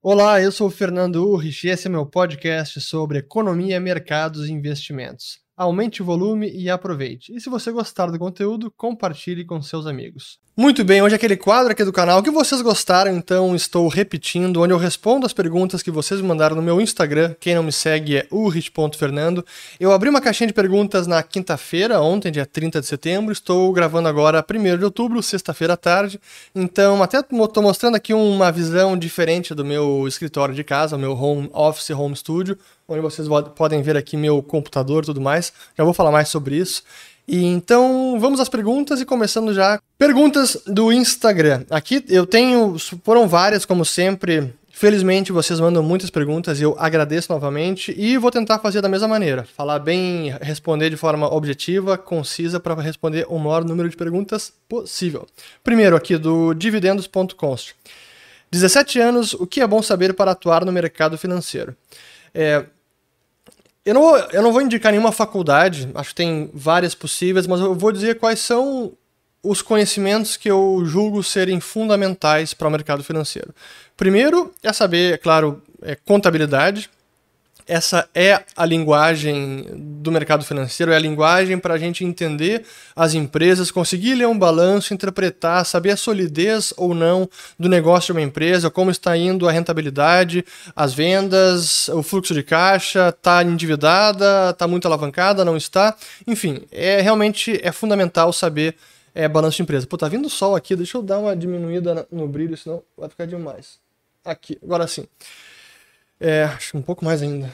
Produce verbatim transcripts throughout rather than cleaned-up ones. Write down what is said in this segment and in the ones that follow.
Olá, eu sou o Fernando Urrich e esse é meu podcast sobre economia, mercados e investimentos. Aumente o volume e aproveite. E se você gostar do conteúdo, compartilhe com seus amigos. Muito bem, hoje é aquele quadro aqui do canal que vocês gostaram, então estou repetindo, onde eu respondo as perguntas que vocês me mandaram no meu Instagram. Quem não me segue é urrich ponto fernando. Eu abri uma caixinha de perguntas na quinta-feira, ontem, dia trinta de setembro. Estou gravando agora primeiro de outubro, sexta-feira à tarde. Então, até estou mostrando aqui uma visão diferente do meu escritório de casa, o meu home office, home studio, onde vocês podem ver aqui meu computador e tudo mais. Já vou falar mais sobre isso. E então, vamos às perguntas e começando já. Perguntas do Instagram. Aqui eu tenho, foram várias, como sempre. Felizmente vocês mandam muitas perguntas e eu agradeço novamente. E vou tentar fazer da mesma maneira. Falar bem, responder de forma objetiva, concisa, para responder o maior número de perguntas possível. Primeiro aqui do dividendos ponto const. dezessete anos, o que é bom saber para atuar no mercado financeiro? É... Eu não, eu não vou indicar nenhuma faculdade, acho que tem várias possíveis, mas eu vou dizer quais são os conhecimentos que eu julgo serem fundamentais para o mercado financeiro. Primeiro é saber, é claro, é contabilidade. Essa é a linguagem do mercado financeiro, é a linguagem para a gente entender as empresas, conseguir ler um balanço, interpretar, saber a solidez ou não do negócio de uma empresa, como está indo a rentabilidade, as vendas, o fluxo de caixa, está endividada, está muito alavancada, não está. Enfim, é, realmente é fundamental saber é, balanço de empresa. Pô, tá vindo sol aqui, deixa eu dar uma diminuída no brilho, senão vai ficar demais. Aqui, agora sim. É, acho um pouco mais ainda.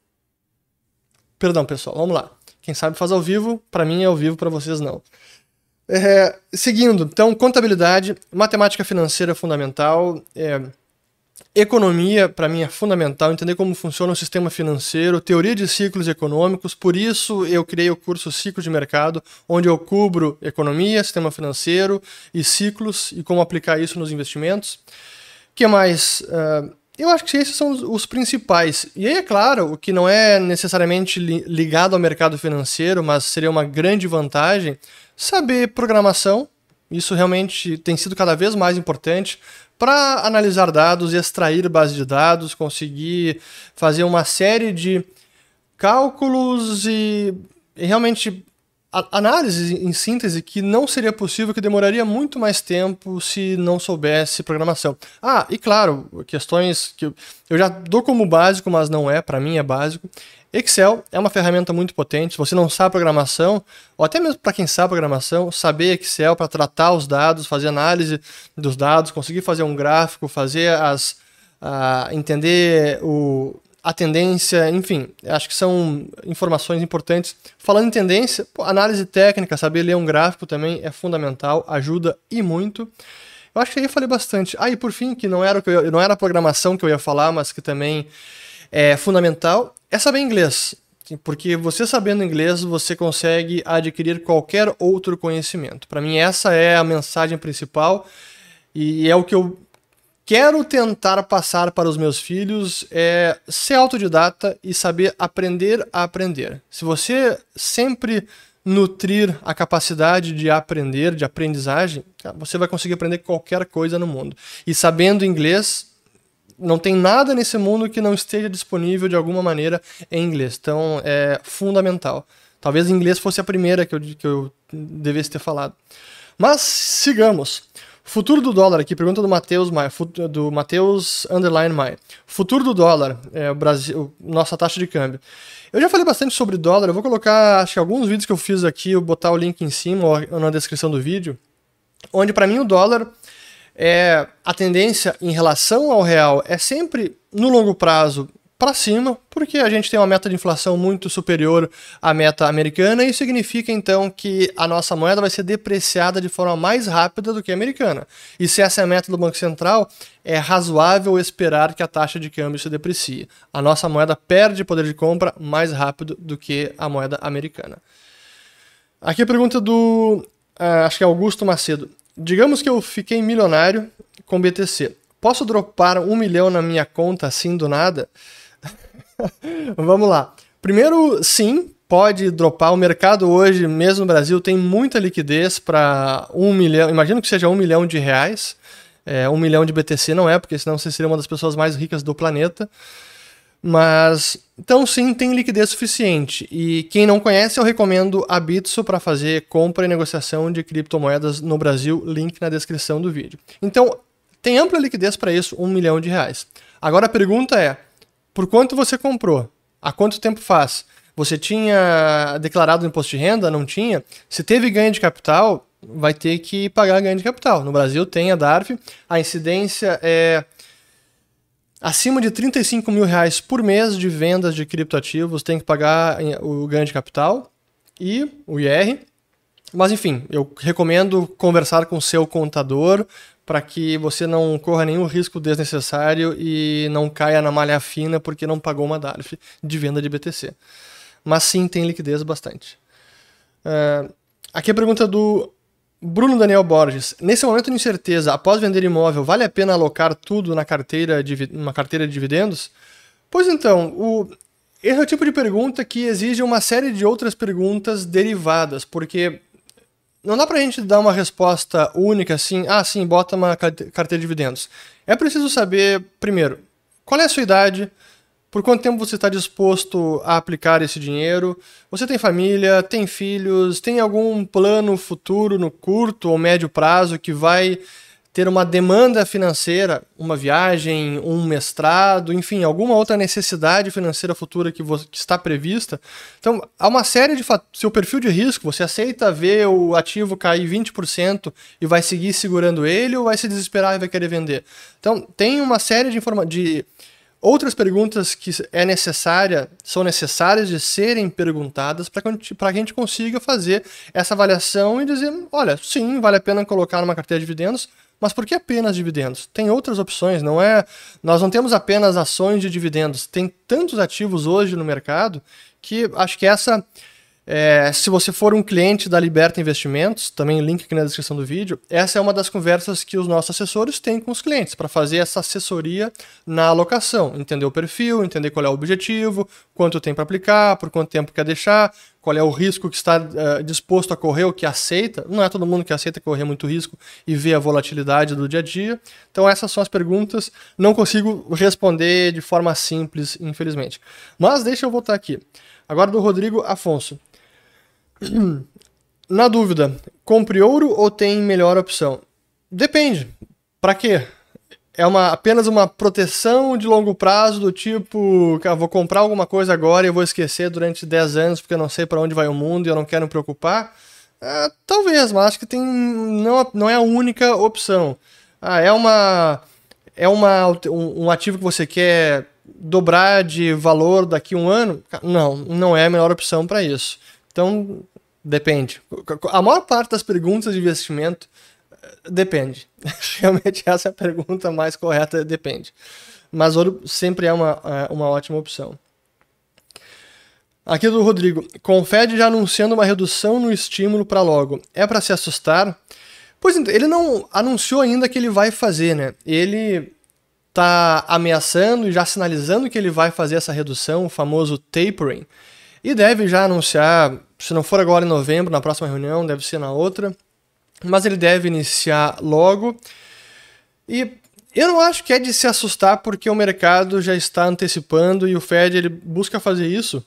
Perdão, pessoal, vamos lá. Quem sabe faz ao vivo, para mim é ao vivo, para vocês não. É, seguindo, então, contabilidade, matemática financeira é fundamental, é, economia, para mim, é fundamental, entender como funciona o sistema financeiro, teoria de ciclos econômicos, por isso eu criei o curso Ciclo de Mercado, onde eu cubro economia, sistema financeiro e ciclos, e como aplicar isso nos investimentos. O que mais? Uh, Eu acho que esses são os, os principais. E aí, é claro, o que não é necessariamente li, ligado ao mercado financeiro, mas seria uma grande vantagem, saber programação. Isso realmente tem sido cada vez mais importante para analisar dados, extrair base de dados, conseguir fazer uma série de cálculos e, e realmente análise em síntese que não seria possível, que demoraria muito mais tempo se não soubesse programação. Ah, e claro, questões que eu já dou como básico, mas não é, para mim é básico. Excel é uma ferramenta muito potente. Se você não sabe programação, ou até mesmo para quem sabe programação, saber Excel para tratar os dados, fazer análise dos dados, conseguir fazer um gráfico, fazer as, uh, entender o a tendência, enfim, acho que são informações importantes. Falando em tendência, análise técnica, saber ler um gráfico também é fundamental, ajuda e muito. Eu acho que aí eu falei bastante. Ah, e por fim, que não era, o que eu, não era a programação que eu ia falar, mas que também é fundamental, é saber inglês. Porque você sabendo inglês, você consegue adquirir qualquer outro conhecimento. Para mim, essa é a mensagem principal e é o que eu quero tentar passar para os meus filhos, é ser autodidata e saber aprender a aprender. Se você sempre nutrir a capacidade de aprender, de aprendizagem, você vai conseguir aprender qualquer coisa no mundo. E sabendo inglês, não tem nada nesse mundo que não esteja disponível de alguma maneira em inglês. Então, é fundamental. Talvez inglês fosse a primeira que eu, que eu devesse ter falado. Mas, sigamos. Futuro do dólar aqui, pergunta do Matheus Maia, do Matheus underline Maia. Futuro do dólar, é, o Brasil, nossa taxa de câmbio. Eu já falei bastante sobre dólar, eu vou colocar, acho que alguns vídeos que eu fiz aqui, eu vou botar o link em cima ou na descrição do vídeo, onde para mim o dólar, é, a tendência em relação ao real é sempre, no longo prazo, para cima, porque a gente tem uma meta de inflação muito superior à meta americana, e isso significa então que a nossa moeda vai ser depreciada de forma mais rápida do que a americana. E se essa é a meta do Banco Central, é razoável esperar que a taxa de câmbio se deprecie. A nossa moeda perde poder de compra mais rápido do que a moeda americana. Aqui a pergunta do, uh, acho que é Augusto Macedo. Digamos que eu fiquei milionário com B T C. Posso dropar um milhão na minha conta assim do nada? Vamos lá. Primeiro, sim, pode dropar. O mercado hoje, mesmo no Brasil, tem muita liquidez para um milhão. Imagino que seja um milhão de reais. É, um milhão de B T C não é, porque senão você seria uma das pessoas mais ricas do planeta. Mas, então sim, tem liquidez suficiente. E quem não conhece, eu recomendo a Bitso para fazer compra e negociação de criptomoedas no Brasil, link na descrição do vídeo. Então, tem ampla liquidez para isso, um milhão de reais. Agora a pergunta é, por quanto você comprou? Há quanto tempo faz? Você tinha declarado o imposto de renda? Não tinha? Se teve ganho de capital, vai ter que pagar ganho de capital. No Brasil tem a D A R F, a incidência é acima de trinta e cinco mil reais por mês de vendas de criptoativos, tem que pagar o ganho de capital e o I R. Mas enfim, eu recomendo conversar com o seu contador para que você não corra nenhum risco desnecessário e não caia na malha fina porque não pagou uma D A R F de venda de B T C. Mas sim, tem liquidez bastante. Uh, aqui a pergunta do Bruno Daniel Borges. Nesse momento de incerteza, após vender imóvel, vale a pena alocar tudo na carteira de, uma carteira de dividendos? Pois então, o, esse é o tipo de pergunta que exige uma série de outras perguntas derivadas, porque não dá pra gente dar uma resposta única assim, ah, sim, bota uma carteira de dividendos. É preciso saber, primeiro, qual é a sua idade, por quanto tempo você está disposto a aplicar esse dinheiro? Você tem família, tem filhos, tem algum plano futuro no curto ou médio prazo que vai ter uma demanda financeira, uma viagem, um mestrado, enfim, alguma outra necessidade financeira futura que, você, que está prevista? Então, há uma série de fatores. Seu perfil de risco, você aceita ver o ativo cair vinte por cento e vai seguir segurando ele ou vai se desesperar e vai querer vender? Então, tem uma série de informações. De outras perguntas que é necessária, são necessárias de serem perguntadas para que a gente consiga fazer essa avaliação e dizer, olha, sim, vale a pena colocar numa carteira de dividendos, mas por que apenas dividendos? Tem outras opções, não é? Nós não temos apenas ações de dividendos, tem tantos ativos hoje no mercado que acho que essa... É, se você for um cliente da Liberta Investimentos, também link aqui na descrição do vídeo, essa é uma das conversas que os nossos assessores têm com os clientes, para fazer essa assessoria na alocação, entender o perfil, entender qual é o objetivo, quanto tem para aplicar, por quanto tempo quer deixar, qual é o risco que está uh, disposto a correr, o que aceita. Não é todo mundo que aceita correr muito risco e ver a volatilidade do dia a dia. Então essas são as perguntas, não consigo responder de forma simples, infelizmente. Mas deixa eu voltar aqui. Agora do Rodrigo Afonso. Na dúvida, compre ouro ou tem melhor opção? Depende. Para quê? É uma, apenas uma proteção de longo prazo do tipo, que ah, vou comprar alguma coisa agora e eu vou esquecer durante dez anos porque eu não sei para onde vai o mundo e eu não quero me preocupar? Ah, talvez, mas acho que tem, não, não é a única opção. Ah, é uma, é uma, um, um ativo que você quer dobrar de valor daqui a um ano? Não, não é a melhor opção para isso. Então, depende. A maior parte das perguntas de investimento depende. Realmente essa é a pergunta mais correta, depende. Mas ouro sempre é uma, uma ótima opção. Aqui do Rodrigo. Com o Fed já anunciando uma redução no estímulo para logo. É para se assustar? Pois então, ele não anunciou ainda que ele vai fazer, né? Ele está ameaçando e já sinalizando que ele vai fazer essa redução, o famoso tapering. E deve já anunciar, se não for agora em novembro, na próxima reunião, deve ser na outra. Mas ele deve iniciar logo. E eu não acho que é de se assustar, porque o mercado já está antecipando e o Fed ele busca fazer isso,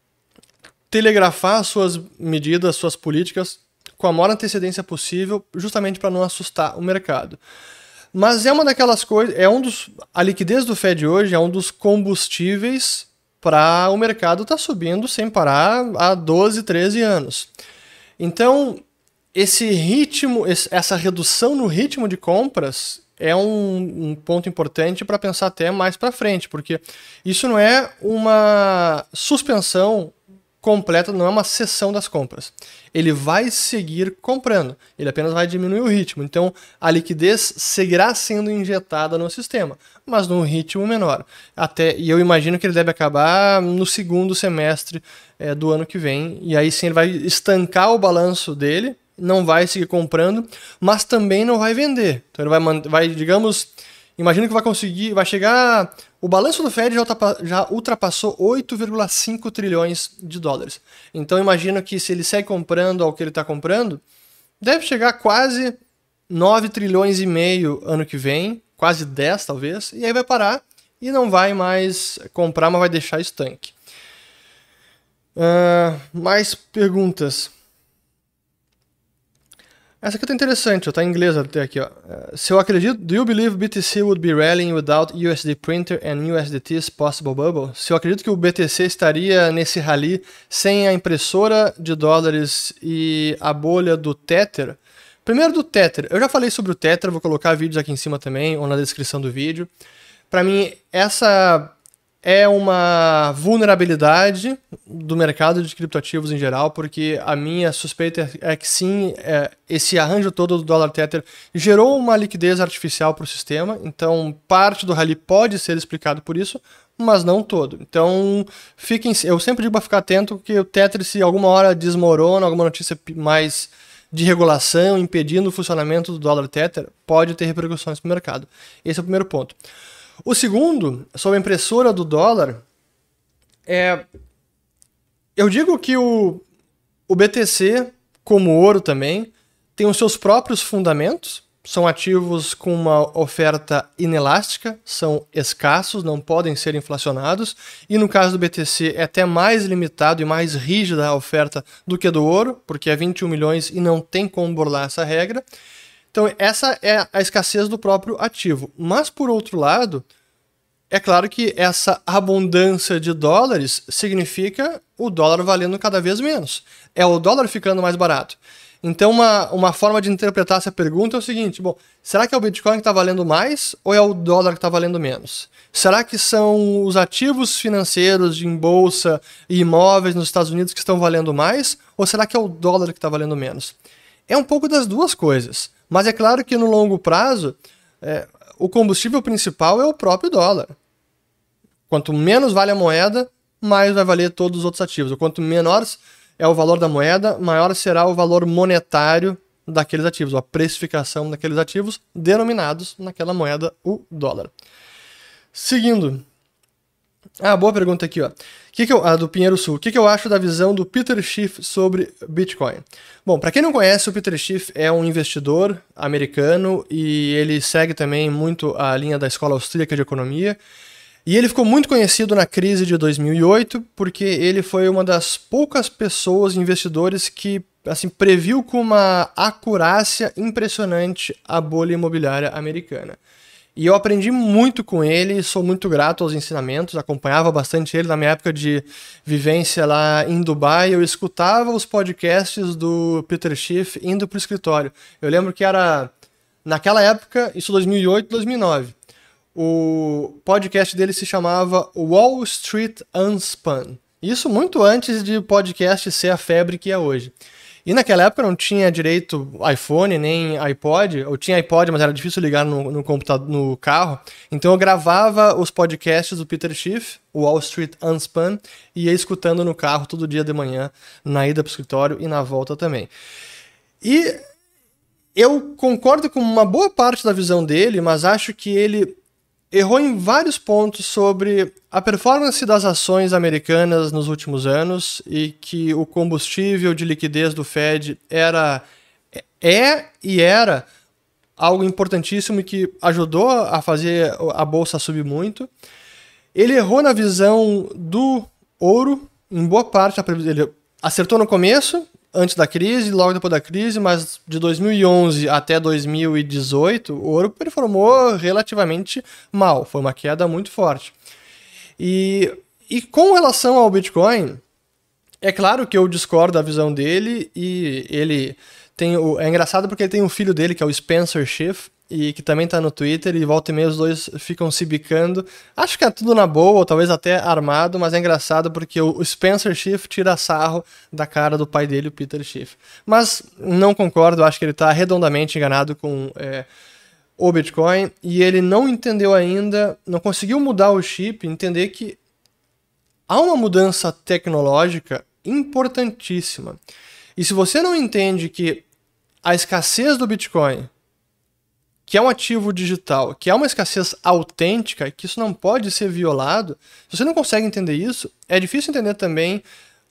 telegrafar suas medidas, suas políticas com a maior antecedência possível, justamente para não assustar o mercado. Mas é uma daquelas coisas, é um dos, a liquidez do Fed hoje é um dos combustíveis para o mercado estar tá subindo sem parar há doze, treze anos. Então, esse ritmo, essa redução no ritmo de compras é um, um ponto importante para pensar até mais para frente, porque isso não é uma suspensão completa, não é uma cessão das compras. Ele vai seguir comprando, ele apenas vai diminuir o ritmo. Então, a liquidez seguirá sendo injetada no sistema, mas num ritmo menor. Até, e eu imagino que ele deve acabar no segundo semestre é, do ano que vem, e aí sim ele vai estancar o balanço dele, não vai seguir comprando, mas também não vai vender. Então ele vai, vai digamos, imagino que vai conseguir, vai chegar... O balanço do Fed já, já ultrapassou oito vírgula cinco trilhões de dólares. Então imagino que se ele segue comprando ao que ele está comprando, deve chegar quase nove trilhões e meio ano que vem, quase dez talvez, e aí vai parar e não vai mais comprar, mas vai deixar estanque. Uh, mais perguntas. Essa aqui tá interessante, tá em inglês até aqui, ó. Se eu acredito, do you believe B T C would be rallying without U S D printer and U S D T's possible bubble? Se eu acredito que o B T C estaria nesse rally sem a impressora de dólares e a bolha do Tether? Primeiro do Tether, eu já falei sobre o Tether, vou colocar vídeos aqui em cima também, ou na descrição do vídeo. Para mim, essa é uma vulnerabilidade do mercado de criptoativos em geral, porque a minha suspeita é que sim, é, esse arranjo todo do dólar Tether gerou uma liquidez artificial para o sistema, então parte do rally pode ser explicado por isso, mas não todo. Então, fiquem, eu sempre digo para ficar atento que o Tether, se alguma hora desmorona, alguma notícia mais de regulação impedindo o funcionamento do dólar Tether, pode ter repercussões para o mercado. Esse é o primeiro ponto. O segundo, sobre a impressora do dólar, é, eu digo que o, o B T C, como o ouro também, tem os seus próprios fundamentos, são ativos com uma oferta inelástica, são escassos, não podem ser inflacionados, e no caso do B T C é até mais limitado e mais rígida a oferta do que do ouro, porque é vinte e um milhões e não tem como burlar essa regra. Então, essa é a escassez do próprio ativo. Mas, por outro lado, é claro que essa abundância de dólares significa o dólar valendo cada vez menos. É o dólar ficando mais barato. Então, uma, uma forma de interpretar essa pergunta é o seguinte, bom, será que é o Bitcoin que está valendo mais ou é o dólar que está valendo menos? Será que são os ativos financeiros em bolsa e imóveis nos Estados Unidos que estão valendo mais ou será que é o dólar que está valendo menos? É um pouco das duas coisas. Mas é claro que no longo prazo, é, o combustível principal é o próprio dólar. Quanto menos vale a moeda, mais vai valer todos os outros ativos. Quanto menor é o valor da moeda, maior será o valor monetário daqueles ativos, a precificação daqueles ativos denominados naquela moeda, o dólar. Seguindo. Ah, boa pergunta aqui, ó. Que que eu, a do Pinheiro Sul. O que, que eu acho da visão do Peter Schiff sobre Bitcoin? Bom, para quem não conhece, o Peter Schiff é um investidor americano e ele segue também muito a linha da Escola Austríaca de Economia. E ele ficou muito conhecido na crise de dois mil e oito porque ele foi uma das poucas pessoas, investidores, que assim, previu com uma acurácia impressionante a bolha imobiliária americana. E eu aprendi muito com ele, sou muito grato aos ensinamentos, acompanhava bastante ele na minha época de vivência lá em Dubai, eu escutava os podcasts do Peter Schiff indo para o escritório. Eu lembro que era, naquela época, isso dois mil e oito, dois mil e nove, o podcast dele se chamava Wall Street Unspun. Isso muito antes de podcast ser a febre que é hoje. E naquela época não tinha direito iPhone nem iPod, ou tinha iPod, mas era difícil ligar no, no computador, no carro. Então eu gravava os podcasts do Peter Schiff, o Wall Street Unspun, e ia escutando no carro todo dia de manhã, na ida para o escritório e na volta também. E eu concordo com uma boa parte da visão dele, mas acho que ele errou em vários pontos sobre a performance das ações americanas nos últimos anos e que o combustível de liquidez do Fed era, é e era algo importantíssimo e que ajudou a fazer a bolsa subir muito. Ele errou na visão do ouro, em boa parte ele acertou no começo, antes da crise, logo depois da crise, mas de dois mil e onze até dois mil e dezoito, o ouro performou relativamente mal, foi uma queda muito forte. E, e com relação ao Bitcoin, é claro que eu discordo da visão dele, e ele tem o, é engraçado porque ele tem um filho dele, que é o Spencer Schiff, e que também tá no Twitter, e volta e meia os dois ficam se bicando. Acho que é tudo na boa, ou talvez até armado, mas é engraçado porque o Spencer Schiff tira sarro da cara do pai dele, o Peter Schiff. Mas não concordo, acho que ele tá redondamente enganado com é, o Bitcoin, e ele não entendeu ainda, não conseguiu mudar o chip, entender que há uma mudança tecnológica importantíssima. E se você não entende que a escassez do Bitcoin, que é um ativo digital, que é uma escassez autêntica, que isso não pode ser violado, se você não consegue entender isso, é difícil entender também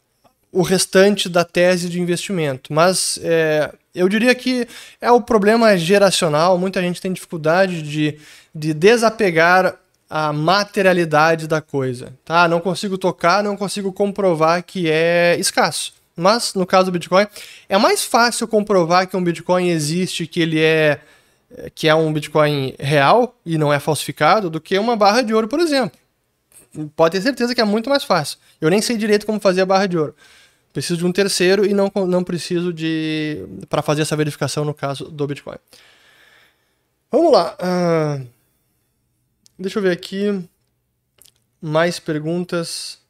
o restante da tese de investimento. Mas é, eu diria que é o problema geracional, muita gente tem dificuldade de, de desapegar a materialidade da coisa. Tá? Não consigo tocar, não consigo comprovar que é escasso. Mas, no caso do Bitcoin, é mais fácil comprovar que um Bitcoin existe, que ele é, que é um Bitcoin real e não é falsificado, do que uma barra de ouro, por exemplo. Pode ter certeza que é muito mais fácil. Eu nem sei direito como fazer a barra de ouro. Preciso de um terceiro e não, não preciso de para fazer essa verificação no caso do Bitcoin. Vamos lá. Uh, deixa eu ver aqui. Mais perguntas.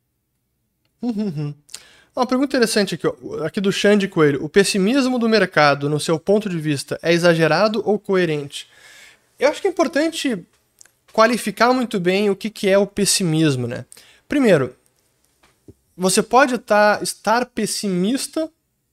Uma pergunta interessante aqui, ó, aqui do Xande Coelho. O pessimismo do mercado, no seu ponto de vista, é exagerado ou coerente? Eu acho que é importante qualificar muito bem o que, que é o pessimismo, né? Primeiro, você pode tá, estar pessimista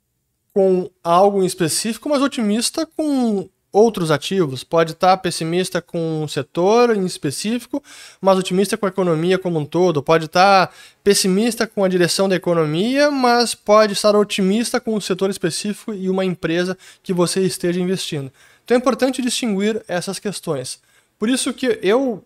com algo em específico, mas otimista com outros ativos. Pode estar pessimista com um setor em específico, mas otimista com a economia como um todo. Pode estar pessimista com a direção da economia, mas pode estar otimista com um setor específico e uma empresa que você esteja investindo. Então é importante distinguir essas questões. Por isso que eu,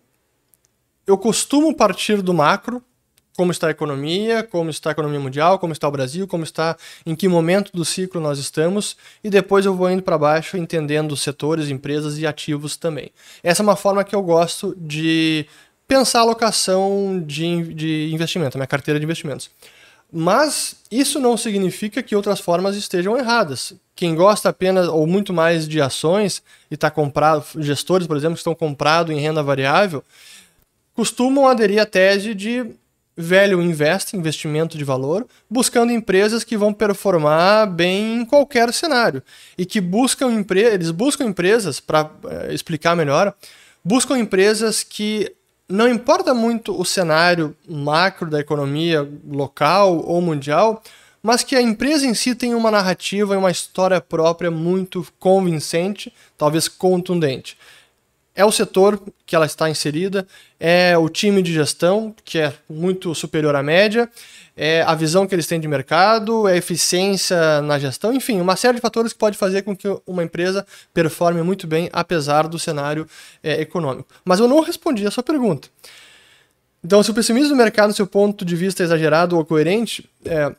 eu costumo partir do macro, como está a economia, como está a economia mundial, como está o Brasil, como está, em que momento do ciclo nós estamos, e depois eu vou indo para baixo entendendo setores, empresas e ativos também. Essa é uma forma que eu gosto de pensar a alocação de, de investimento, a minha carteira de investimentos. Mas isso não significa que outras formas estejam erradas. Quem gosta apenas ou muito mais de ações e está comprado, gestores, por exemplo, que estão comprados em renda variável, costumam aderir à tese de velho invest, investimento de valor, buscando empresas que vão performar bem em qualquer cenário. E que buscam empre- eles buscam empresas, para é, explicar melhor, buscam empresas que não importa muito o cenário macro da economia local ou mundial, mas que a empresa em si tem uma narrativa e uma história própria muito convincente, talvez contundente. É o setor que ela está inserida, é o time de gestão, que é muito superior à média, é a visão que eles têm de mercado, é a eficiência na gestão, enfim, uma série de fatores que pode fazer com que uma empresa performe muito bem, apesar do cenário é, econômico. Mas eu não respondi a sua pergunta. Então, se o pessimismo do mercado, do seu ponto de vista, é exagerado ou coerente, é...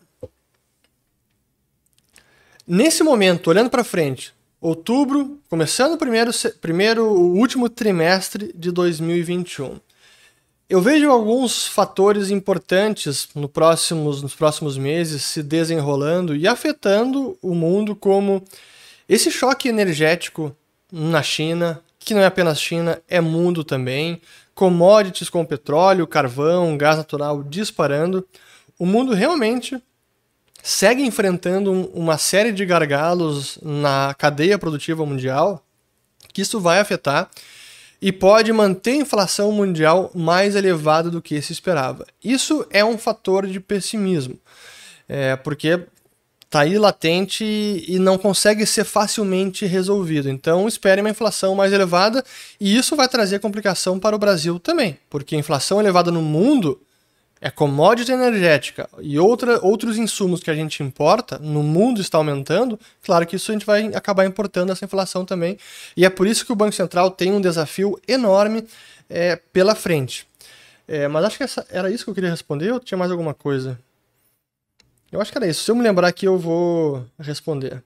nesse momento, olhando para frente, outubro, começando o primeiro, primeiro, o último trimestre de dois mil e vinte e um. Eu vejo alguns fatores importantes no próximos, nos próximos meses se desenrolando e afetando o mundo, como esse choque energético na China, que não é apenas China, é mundo também, commodities como petróleo, carvão, gás natural disparando. O mundo realmente segue enfrentando uma série de gargalos na cadeia produtiva mundial, que isso vai afetar e pode manter a inflação mundial mais elevada do que se esperava. Isso é um fator de pessimismo, é, porque está aí latente e não consegue ser facilmente resolvido. Então espere uma inflação mais elevada e isso vai trazer complicação para o Brasil também, porque a inflação elevada no mundo é commodity energética e outra, outros insumos que a gente importa no mundo está aumentando, claro que isso a gente vai acabar importando essa inflação também. E é por isso que o Banco Central tem um desafio enorme é, pela frente. É, mas acho que essa, era isso que eu queria responder ou tinha mais alguma coisa? Eu acho que era isso. Se eu me lembrar aqui, eu vou responder.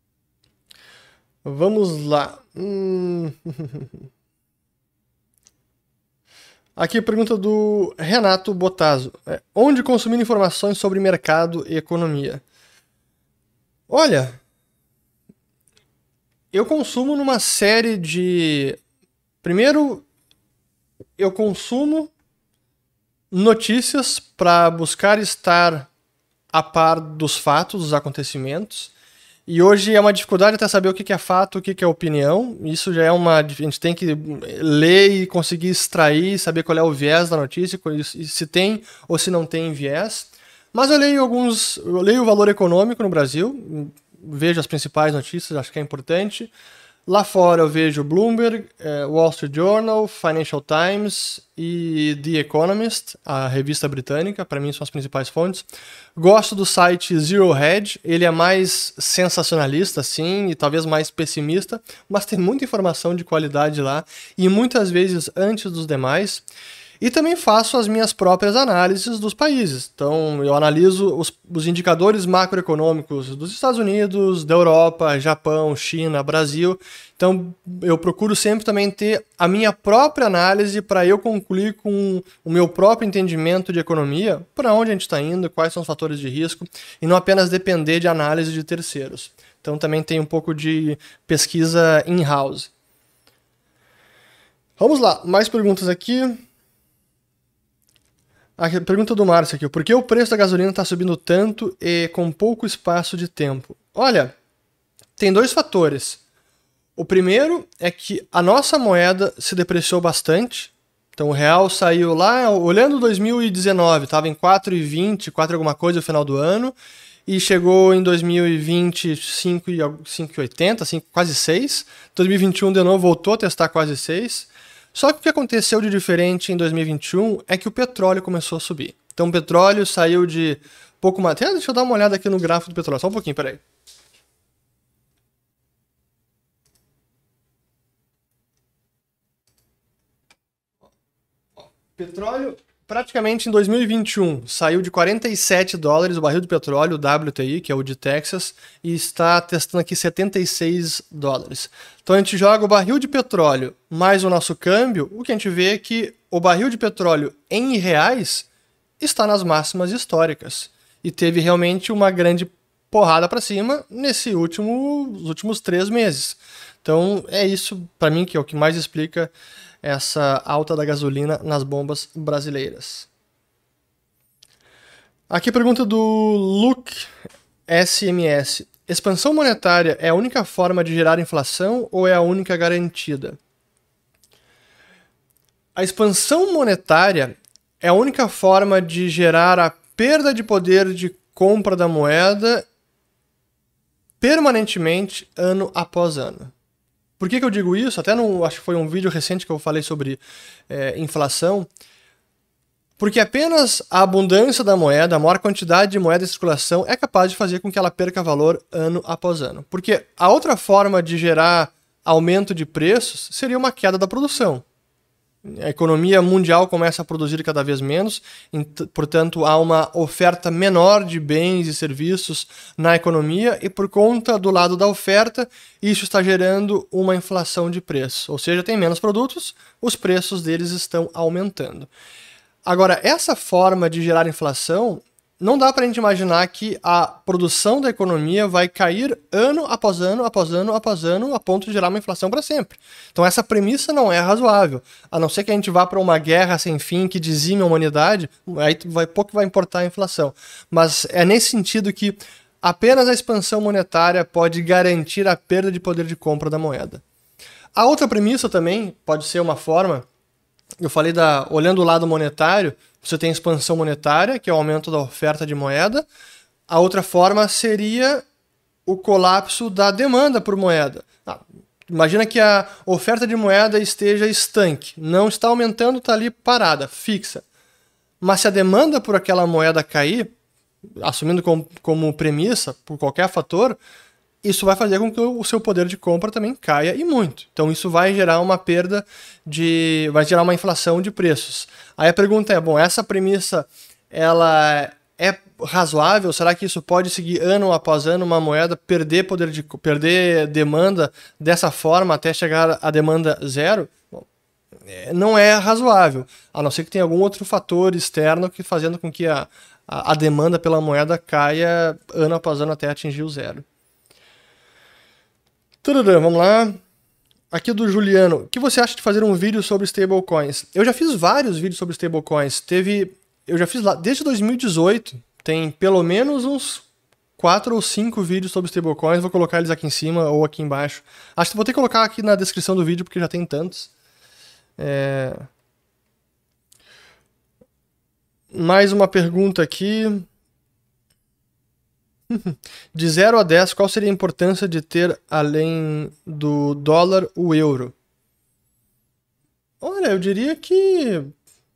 Vamos lá. Hum... Aqui a pergunta do Renato Botazo. É, onde consumir informações sobre mercado e economia? Olha, eu consumo numa série de... Primeiro, eu consumo notícias para buscar estar a par dos fatos, dos acontecimentos. E hoje é uma dificuldade até saber o que é fato, o que é opinião. Isso já é uma... A gente tem que ler e conseguir extrair, saber qual é o viés da notícia, se tem ou se não tem viés. Mas eu leio alguns... Eu leio o Valor Econômico no Brasil, vejo as principais notícias, acho que é importante. Lá fora eu vejo Bloomberg, eh, Wall Street Journal, Financial Times e The Economist, a revista britânica, para mim são as principais fontes. Gosto do site Zero Hedge, ele é mais sensacionalista, sim, e talvez mais pessimista, mas tem muita informação de qualidade lá e muitas vezes antes dos demais. E também faço as minhas próprias análises dos países. Então, eu analiso os, os indicadores macroeconômicos dos Estados Unidos, da Europa, Japão, China, Brasil. Então, eu procuro sempre também ter a minha própria análise para eu concluir com o meu próprio entendimento de economia, para onde a gente está indo, quais são os fatores de risco, e não apenas depender de análise de terceiros. Então, também tem um pouco de pesquisa in-house. Vamos lá, mais perguntas aqui. A pergunta do Márcio aqui: por que o preço da gasolina está subindo tanto e com pouco espaço de tempo? Olha, tem dois fatores. O primeiro é que a nossa moeda se depreciou bastante. Então o real saiu lá, olhando dois mil e dezenove, estava em quatro e vinte, quatro alguma coisa no final do ano, e chegou em dois mil e vinte cinco e oitenta, quase seis. dois mil e vinte e um de novo voltou a testar quase seis. Só que o que aconteceu de diferente em dois mil e vinte e um é que o petróleo começou a subir. Então o petróleo saiu de pouco mais... Até deixa eu dar uma olhada aqui no gráfico do petróleo, só um pouquinho, peraí. Petróleo, praticamente em dois mil e vinte e um, saiu de quarenta e sete dólares o barril de petróleo, o W T I, que é o de Texas, e está testando aqui setenta e seis dólares. Então a gente joga o barril de petróleo mais o nosso câmbio, o que a gente vê é que o barril de petróleo em reais está nas máximas históricas. E teve realmente uma grande porrada para cima nesse último, nos últimos três meses. Então é isso, para mim, que é o que mais explica essa alta da gasolina nas bombas brasileiras. Aqui pergunta do Luke S M S. Expansão monetária é a única forma de gerar inflação ou é a única garantida? A expansão monetária é a única forma de gerar a perda de poder de compra da moeda permanentemente, ano após ano. Por que, que eu digo isso? Até no, acho que foi um vídeo recente que eu falei sobre é, inflação. Porque apenas a abundância da moeda, a maior quantidade de moeda em circulação é capaz de fazer com que ela perca valor ano após ano. Porque a outra forma de gerar aumento de preços seria uma queda da produção. A economia mundial começa a produzir cada vez menos, portanto há uma oferta menor de bens e serviços na economia e por conta do lado da oferta, isso está gerando uma inflação de preços. Ou seja, tem menos produtos, os preços deles estão aumentando. Agora, essa forma de gerar inflação, não dá para a gente imaginar que a produção da economia vai cair ano após ano, após ano, após ano, a ponto de gerar uma inflação para sempre. Então essa premissa não é razoável. A não ser que a gente vá para uma guerra sem fim que dizime a humanidade, aí vai, pouco vai importar a inflação. Mas é nesse sentido que apenas a expansão monetária pode garantir a perda de poder de compra da moeda. A outra premissa também pode ser uma forma... Eu falei da, olhando o lado monetário, você tem expansão monetária, que é o aumento da oferta de moeda. A outra forma seria o colapso da demanda por moeda. Ah, imagina que a oferta de moeda esteja estanque, não está aumentando, está ali parada, fixa. Mas se a demanda por aquela moeda cair, assumindo como, como premissa, por qualquer fator, isso vai fazer com que o seu poder de compra também caia e muito. Então isso vai gerar uma perda de... vai gerar uma inflação de preços. Aí a pergunta é, bom, essa premissa, ela é razoável? Será que isso pode seguir ano após ano uma moeda perder poder de... perder demanda dessa forma até chegar à demanda zero? Bom, não é razoável, a não ser que tenha algum outro fator externo que fazendo com que a, a, a demanda pela moeda caia ano após ano até atingir o zero. Tudum, vamos lá. Aqui do Juliano. O que você acha de fazer um vídeo sobre stablecoins? Eu já fiz vários vídeos sobre stablecoins. Teve, eu já fiz lá desde dois mil e dezoito. Tem pelo menos uns quatro ou cinco vídeos sobre stablecoins. Vou colocar eles aqui em cima ou aqui embaixo. Acho que vou ter que colocar aqui na descrição do vídeo porque já tem tantos. É... Mais uma pergunta aqui. De zero a dez, qual seria a importância de ter, além do dólar, o euro? Olha, eu diria que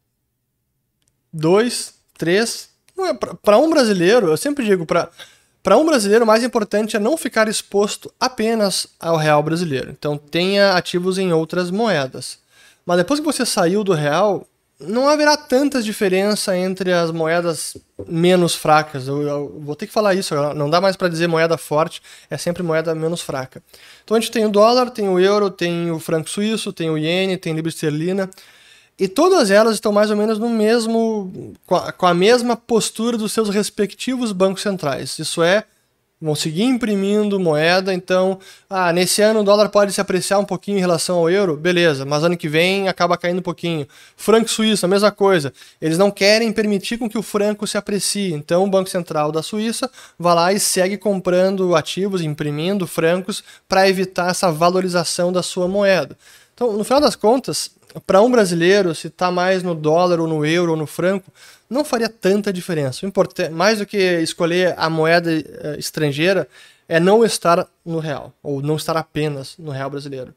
dois, três. Para um brasileiro, eu sempre digo, para para um brasileiro, o mais importante é não ficar exposto apenas ao real brasileiro. Então, tenha ativos em outras moedas. Mas depois que você saiu do real, não haverá tanta diferença entre as moedas menos fracas. Eu, eu vou ter que falar isso, não dá mais para dizer moeda forte, é sempre moeda menos fraca. Então a gente tem o dólar, tem o euro, tem o franco suíço, tem o iene, tem a libra esterlina, e todas elas estão mais ou menos no mesmo, com a, com a mesma postura dos seus respectivos bancos centrais. Isso é, vão seguir imprimindo moeda, então, ah, nesse ano o dólar pode se apreciar um pouquinho em relação ao euro, beleza, mas ano que vem acaba caindo um pouquinho. Franco suíço, a mesma coisa. Eles não querem permitir com que o franco se aprecie, então o Banco Central da Suíça vai lá e segue comprando ativos, imprimindo francos para evitar essa valorização da sua moeda. Então, no final das contas, para um brasileiro, se está mais no dólar ou no euro ou no franco, não faria tanta diferença. O importante, mais do que escolher a moeda uh, estrangeira, é não estar no real, ou não estar apenas no real brasileiro.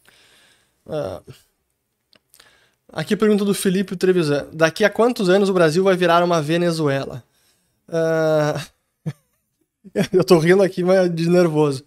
Uh, aqui pergunta do Felipe Trevisan. Daqui a quantos anos o Brasil vai virar uma Venezuela? Uh, eu estou rindo aqui, mas de nervoso.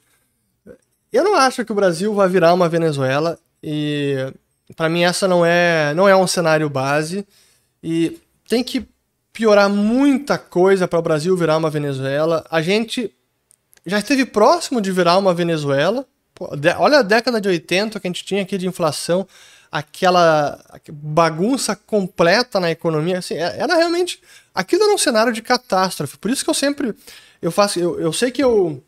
Eu não acho que o Brasil vai virar uma Venezuela, e para mim essa não é, não é um cenário base, e tem que piorar muita coisa para o Brasil virar uma Venezuela. A gente já esteve próximo de virar uma Venezuela. Pô, de, olha a década de oitenta que a gente tinha aqui de inflação, aquela bagunça completa na economia. Assim, era realmente, aquilo era um cenário de catástrofe. Por isso que eu sempre, eu faço, eu, eu sei que eu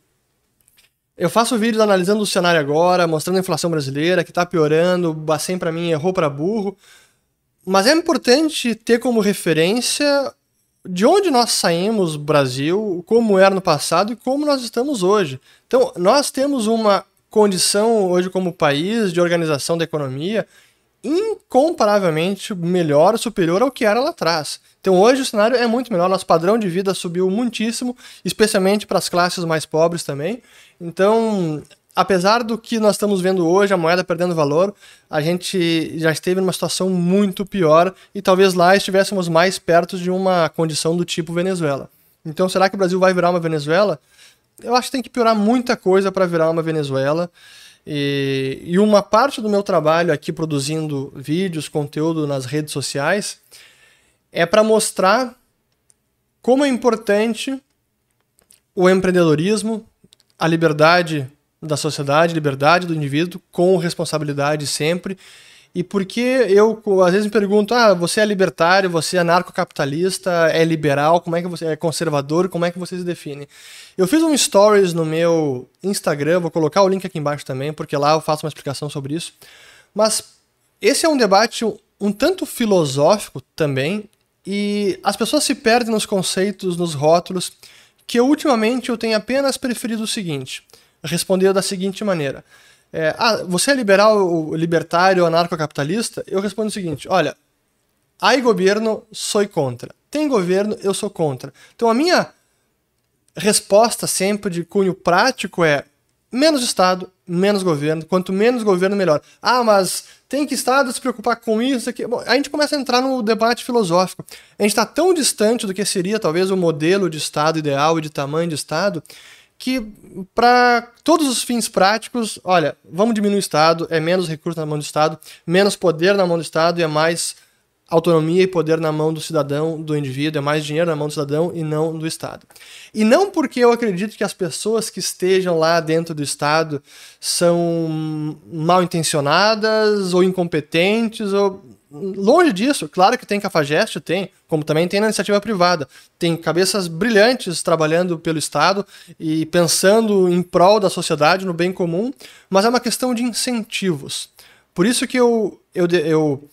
Eu faço vídeos analisando o cenário agora, mostrando a inflação brasileira, que está piorando, o Bacen para mim errou para burro. Mas é importante ter como referência de onde nós saímos, Brasil, como era no passado e como nós estamos hoje. Então, nós temos uma condição hoje como país de organização da economia incomparavelmente melhor, superior ao que era lá atrás. Então hoje o cenário é muito melhor, nosso padrão de vida subiu muitíssimo, especialmente para as classes mais pobres também. Então, apesar do que nós estamos vendo hoje, a moeda perdendo valor, a gente já esteve numa situação muito pior e talvez lá estivéssemos mais perto de uma condição do tipo Venezuela. Então, será que o Brasil vai virar uma Venezuela? Eu acho que tem que piorar muita coisa para virar uma Venezuela. E, e uma parte do meu trabalho aqui produzindo vídeos, conteúdo nas redes sociais, é para mostrar como é importante o empreendedorismo, a liberdade da sociedade, liberdade do indivíduo, com responsabilidade sempre. E porque eu, às vezes, me pergunto, ah, você é libertário, você é anarcocapitalista, é liberal, como é que você é conservador, como é que você se define? Eu fiz um stories no meu Instagram, vou colocar o link aqui embaixo também, porque lá eu faço uma explicação sobre isso. Mas esse é um debate um, um tanto filosófico também, e as pessoas se perdem nos conceitos, nos rótulos, que eu, ultimamente eu tenho apenas preferido o seguinte, responder da seguinte maneira. É, ah, você é liberal, libertário, anarcocapitalista? Eu respondo o seguinte, olha, há governo, sou contra. Tem governo, eu sou contra. Então a minha resposta sempre de cunho prático é menos Estado, menos governo. Quanto menos governo, melhor. Ah, mas tem que Estado se preocupar com isso aqui. Bom, a gente começa a entrar no debate filosófico. A gente está tão distante do que seria talvez o modelo de Estado ideal e de tamanho de Estado, que para todos os fins práticos, olha, vamos diminuir o Estado, é menos recurso na mão do Estado, menos poder na mão do Estado e é mais autonomia e poder na mão do cidadão, do indivíduo, é mais dinheiro na mão do cidadão e não do Estado. E não porque eu acredito que as pessoas que estejam lá dentro do Estado são mal intencionadas ou incompetentes ou... Longe disso, claro que tem cafajeste, tem, como também tem na iniciativa privada. Tem cabeças brilhantes trabalhando pelo Estado e pensando em prol da sociedade, no bem comum, mas é uma questão de incentivos. Por isso que eu, eu, eu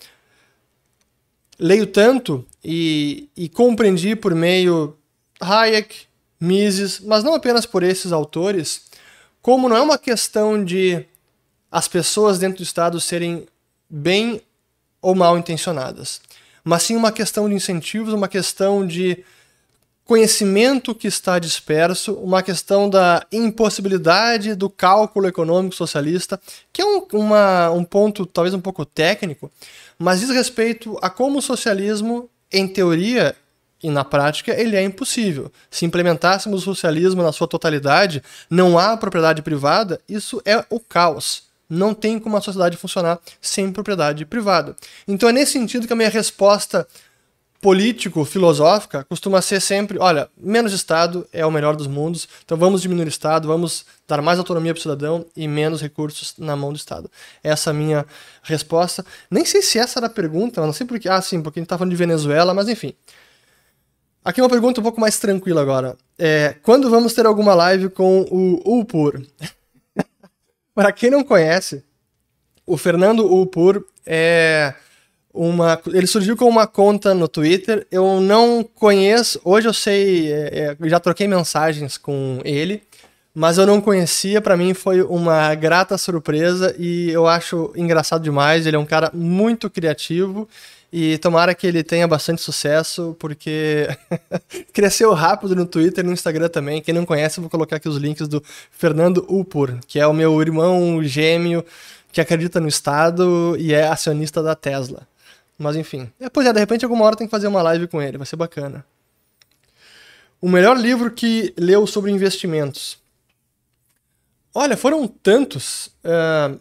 leio tanto e, e compreendi por meio Hayek, Mises, mas não apenas por esses autores, como não é uma questão de as pessoas dentro do Estado serem bem ou mal intencionadas, mas sim uma questão de incentivos, uma questão de conhecimento que está disperso, uma questão da impossibilidade do cálculo econômico socialista, que é um, uma, um ponto talvez um pouco técnico, mas diz respeito a como o socialismo, em teoria e na prática, ele é impossível. Se implementássemos o socialismo na sua totalidade, não há propriedade privada, isso é o caos. Não tem como a sociedade funcionar sem propriedade privada. Então é nesse sentido que a minha resposta político-filosófica costuma ser sempre, olha, menos Estado é o melhor dos mundos, então vamos diminuir o Estado, vamos dar mais autonomia para o cidadão e menos recursos na mão do Estado. Essa é a minha resposta. Nem sei se essa era a pergunta, não sei porque, ah, sim, porque a gente está falando de Venezuela, mas enfim. Aqui uma pergunta um pouco mais tranquila agora. É, quando vamos ter alguma live com o Upur? Para quem não conhece, o Fernando Upur é uma... Ele surgiu com uma conta no Twitter. Eu não conheço... Hoje eu sei... É, já troquei mensagens com ele, mas eu não conhecia. Para mim foi uma grata surpresa e eu acho engraçado demais. Ele é um cara muito criativo e tomara que ele tenha bastante sucesso, porque cresceu rápido no Twitter e no Instagram também. Quem não conhece, eu vou colocar aqui os links do Fernando Upur, que é o meu irmão gêmeo que acredita no Estado e é acionista da Tesla. Mas enfim. É, pois é, de repente alguma hora tem que fazer uma live com ele, vai ser bacana. O melhor livro que leu sobre investimentos. Olha, foram tantos... Uh...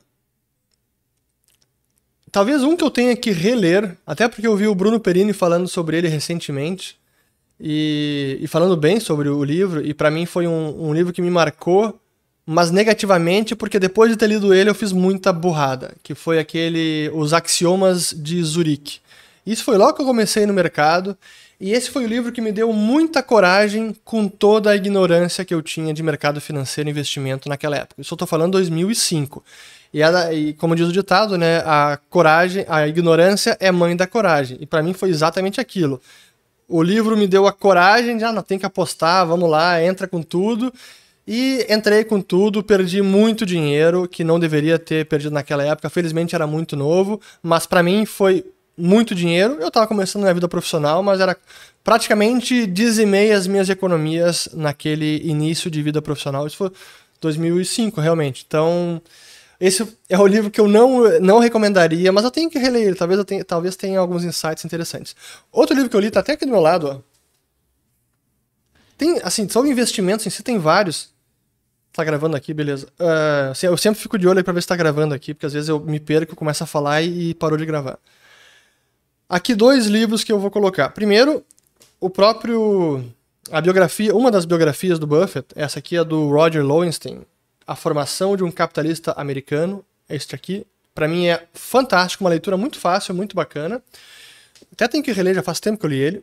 Talvez um que eu tenha que reler, até porque eu vi o Bruno Perini falando sobre ele recentemente, e, e falando bem sobre o livro, e para mim foi um, um livro que me marcou, mas negativamente, porque depois de ter lido ele eu fiz muita burrada, que foi aquele Os Axiomas de Zurique. Isso foi logo que eu comecei no mercado, e esse foi o livro que me deu muita coragem com toda a ignorância que eu tinha de mercado financeiro e investimento naquela época. Isso eu estou falando dois mil e cinco. E, a, e como diz o ditado, né, a coragem, a ignorância é mãe da coragem. E para mim foi exatamente aquilo. O livro me deu a coragem de, ah, não, tem que apostar, vamos lá, entra com tudo. E entrei com tudo, perdi muito dinheiro, que não deveria ter perdido naquela época. Felizmente era muito novo, mas para mim foi muito dinheiro. Eu estava começando minha vida profissional, mas era praticamente dizimei as minhas economias naquele início de vida profissional. Isso foi dois mil e cinco, realmente. Então... Esse é o livro que eu não, não recomendaria, mas eu tenho que reler ele. Talvez, eu tenha, talvez tenha alguns insights interessantes. Outro livro que eu li, tá até aqui do meu lado, ó. Tem, assim, sobre investimentos em si, tem vários. Tá gravando aqui, beleza. Uh, eu sempre fico de olho pra ver se tá gravando aqui, porque às vezes eu me perco, eu começo a falar e, e parou de gravar. Aqui dois livros que eu vou colocar. Primeiro, o próprio... A biografia, uma das biografias do Buffett, essa aqui é do Roger Lowenstein, A Formação de um Capitalista Americano, este aqui. Para mim é fantástico, uma leitura muito fácil, muito bacana. Até tenho que reler, já faz tempo que eu li ele.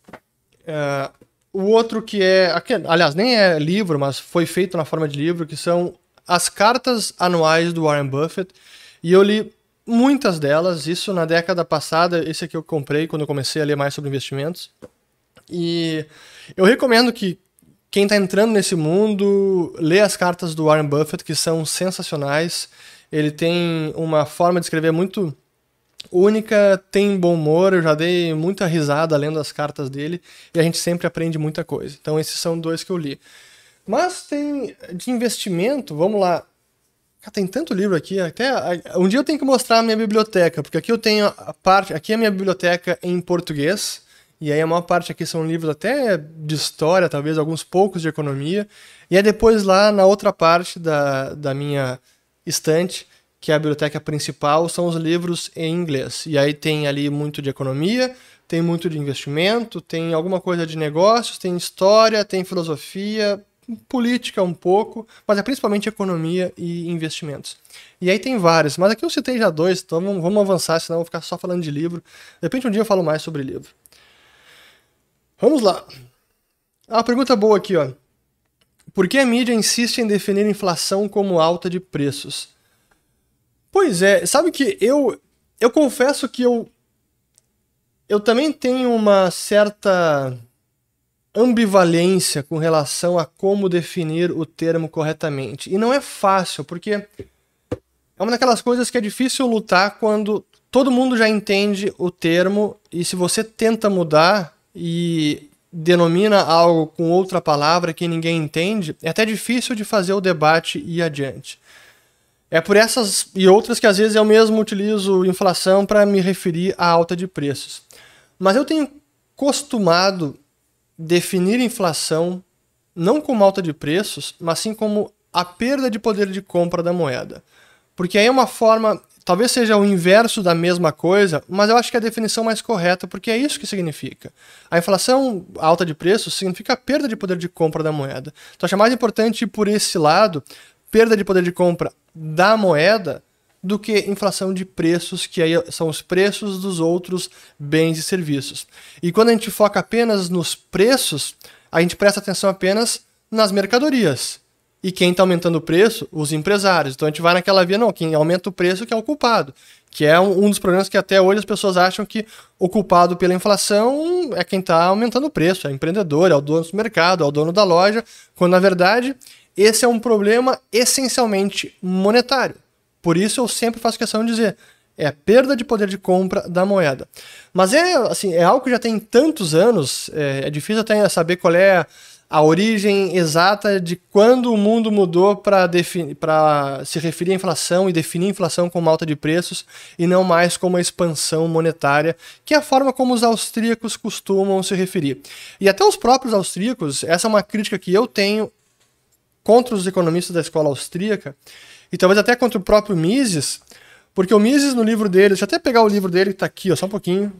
Uh, o outro que é... Aqui, aliás, nem é livro, mas foi feito na forma de livro, que são as cartas anuais do Warren Buffett. E eu li muitas delas, isso na década passada. Esse aqui eu comprei quando eu comecei a ler mais sobre investimentos. E eu recomendo que quem está entrando nesse mundo, lê as cartas do Warren Buffett, que são sensacionais. Ele tem uma forma de escrever muito única, tem bom humor. Eu já dei muita risada lendo as cartas dele e a gente sempre aprende muita coisa. Então esses são dois que eu li. Mas tem de investimento, vamos lá. Tem tanto livro aqui, até um dia eu tenho que mostrar a minha biblioteca, porque aqui eu tenho a parte, aqui é a minha biblioteca em português. E aí a maior parte aqui são livros até de história, talvez alguns poucos de economia. E aí depois lá na outra parte da, da minha estante, que é a biblioteca principal, são os livros em inglês. E aí tem ali muito de economia, tem muito de investimento, tem alguma coisa de negócios, tem história, tem filosofia, política um pouco, mas é principalmente economia e investimentos. E aí tem vários, mas aqui eu citei já dois, então vamos, vamos avançar, senão eu vou ficar só falando de livro. De repente um dia eu falo mais sobre livro. Vamos lá. Ah, uma pergunta boa aqui, ó. Por que a mídia insiste em definir inflação como alta de preços? Pois é, sabe que eu, eu confesso que eu, eu também tenho uma certa ambivalência com relação a como definir o termo corretamente. E não é fácil, porque é uma daquelas coisas que é difícil lutar quando todo mundo já entende o termo e se você tenta mudar... E denomina algo com outra palavra que ninguém entende, é até difícil de fazer o debate ir adiante. É por essas e outras que às vezes eu mesmo utilizo inflação para me referir à alta de preços. Mas eu tenho costumado definir inflação não como alta de preços, mas sim como a perda de poder de compra da moeda. Porque aí é uma forma, talvez seja o inverso da mesma coisa, mas eu acho que é a definição mais correta, porque é isso que significa. A inflação alta de preços significa a perda de poder de compra da moeda. Então acho mais importante ir por esse lado, perda de poder de compra da moeda, do que inflação de preços, que aí são os preços dos outros bens e serviços. E quando a gente foca apenas nos preços, a gente presta atenção apenas nas mercadorias. E quem está aumentando o preço? Os empresários. Então a gente vai naquela via, não, quem aumenta o preço que é o culpado. Que é um, um dos problemas que até hoje as pessoas acham que o culpado pela inflação é quem está aumentando o preço, é o empreendedor, é o dono do mercado, é o dono da loja, quando na verdade esse é um problema essencialmente monetário. Por isso eu sempre faço questão de dizer, é a perda de poder de compra da moeda. Mas é, assim, é algo que já tem tantos anos, é, é difícil até saber qual é a origem exata de quando o mundo mudou para se referir à inflação e definir a inflação como alta de preços e não mais como a expansão monetária, que é a forma como os austríacos costumam se referir. E até os próprios austríacos, essa é uma crítica que eu tenho contra os economistas da escola austríaca, e talvez até contra o próprio Mises, porque o Mises no livro dele, deixa eu até pegar o livro dele que está aqui, ó, só um pouquinho.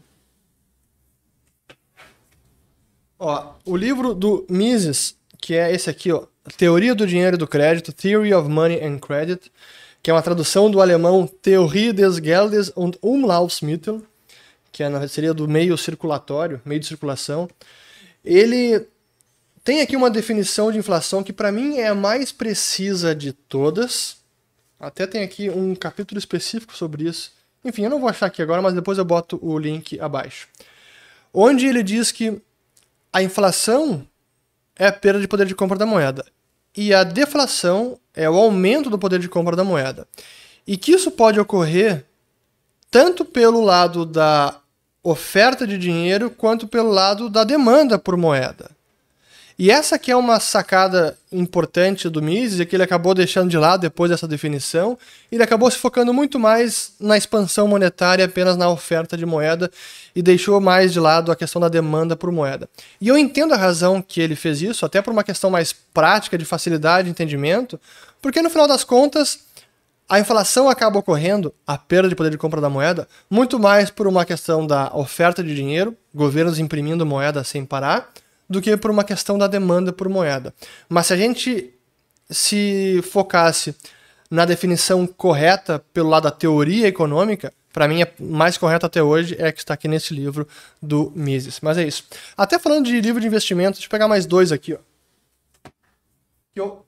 Ó, o livro do Mises, que é esse aqui, ó, Teoria do Dinheiro e do Crédito, Theory of Money and Credit, que é uma tradução do alemão Theorie des Geldes und Umlaufsmittel, que é, seria do meio circulatório, meio de circulação. Ele tem aqui uma definição de inflação que para mim é a mais precisa de todas. Até tem aqui um capítulo específico sobre isso. Enfim, eu não vou achar aqui agora, mas depois eu boto o link abaixo. Onde ele diz que a inflação é a perda de poder de compra da moeda. E a deflação é o aumento do poder de compra da moeda. E que isso pode ocorrer tanto pelo lado da oferta de dinheiro quanto pelo lado da demanda por moeda. E essa que é uma sacada importante do Mises, é que ele acabou deixando de lado depois dessa definição, ele acabou se focando muito mais na expansão monetária, apenas na oferta de moeda, e deixou mais de lado a questão da demanda por moeda. E eu entendo a razão que ele fez isso, até por uma questão mais prática, de facilidade de entendimento, porque no final das contas, a inflação acaba ocorrendo, a perda de poder de compra da moeda, muito mais por uma questão da oferta de dinheiro, governos imprimindo moeda sem parar, do que por uma questão da demanda por moeda. Mas se a gente se focasse na definição correta pelo lado da teoria econômica, para mim a mais correta até hoje é a que está aqui nesse livro do Mises. Mas é isso. Até falando de livro de investimento, deixa eu pegar mais dois aqui. Ó. Eu,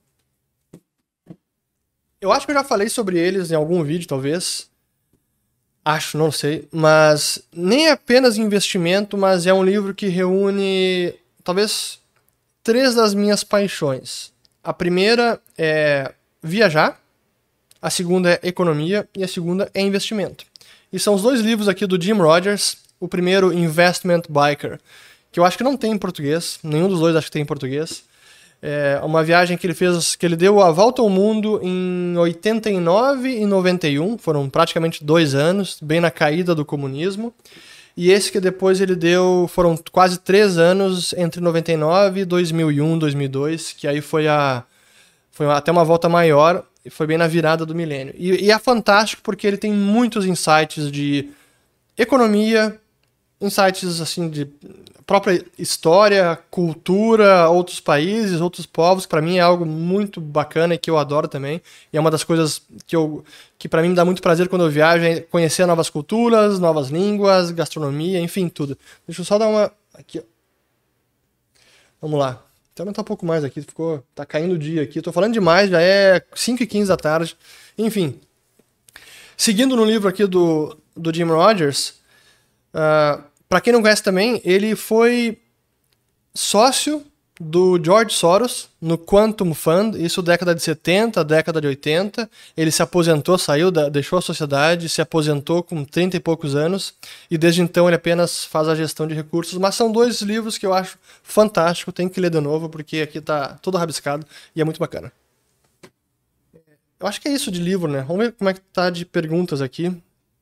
eu acho que eu já falei sobre eles em algum vídeo, talvez. Acho, não sei. Mas nem é apenas investimento, mas é um livro que reúne talvez três das minhas paixões. A primeira é viajar, a segunda é economia e a segunda é investimento. E são os dois livros aqui do Jim Rogers, o primeiro Investment Biker, que eu acho que não tem em português, nenhum dos dois acho que tem em português. É uma viagem que ele fez, que ele deu a volta ao mundo em oitenta e nove e noventa e um, foram praticamente dois anos, bem na caída do comunismo. E esse que depois ele deu, foram quase três anos entre noventa e nove, dois mil e um, dois mil e dois, que aí foi, a, foi até uma volta maior e foi bem na virada do milênio. E, e é fantástico porque ele tem muitos insights de economia, insights assim de própria história, cultura, outros países, outros povos, que para mim é algo muito bacana e que eu adoro também. E é uma das coisas que, eu, que para mim me dá muito prazer quando eu viajo, é conhecer novas culturas, novas línguas, gastronomia, enfim, tudo. Deixa eu só dar uma... Aqui, ó. Vamos lá. Então aumentar um pouco mais aqui, ficou, tá caindo o dia aqui. Tô falando demais, já é cinco e quinze da tarde. Enfim. Seguindo no livro aqui do, do Jim Rogers... Uh, para quem não conhece também, ele foi sócio do George Soros no Quantum Fund, isso década de setenta, década de oitenta. Ele se aposentou, saiu, da, deixou a sociedade, se aposentou com trinta e poucos anos e desde então ele apenas faz a gestão de recursos. Mas são dois livros que eu acho fantástico, tem que ler de novo porque aqui tá todo rabiscado e é muito bacana. Eu acho que é isso de livro, né? Vamos ver como é que tá de perguntas aqui.